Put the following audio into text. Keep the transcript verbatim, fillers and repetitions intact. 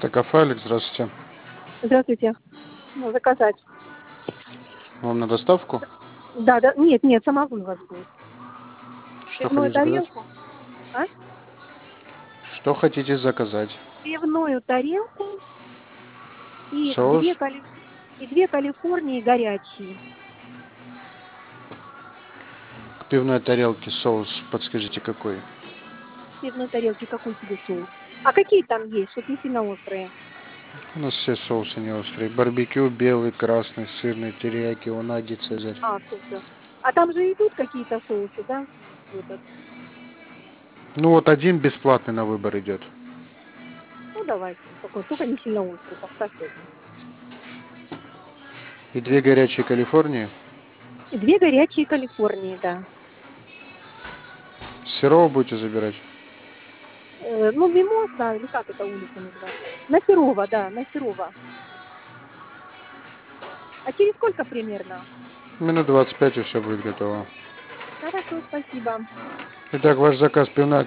Такофайлик, здравствуйте. Здравствуйте. Ну, заказать. Вам на доставку? Да, да. Нет, нет, самогон у вас будет. Что Пивную хотите заказать? тарелку. А? Что хотите заказать? Пивную тарелку и две, Соус? кали... и две Калифорнии горячие. К пивной тарелке соус, подскажите, какой? Пивной тарелки какой тебе соус? А какие там есть, чтобы не сильно острые? У нас все соусы не острые. Барбекю, белый, красный, сырный, терияки, унаги, цезарь. А, все, все. А там же идут какие-то соусы, да? В этот. Ну вот один бесплатный на выбор идет. Ну, давайте. Такой, только не сильно острый. Поставьте один. И две горячие Калифорнии. И две горячие Калифорнии, да. Сырого будете забирать? Э, ну, Мимоза, или как эта улица называется? На Серова, да, на Серова. А через сколько примерно? Минут двадцать пять и все будет готово. Хорошо, спасибо. Итак, ваш заказ пивная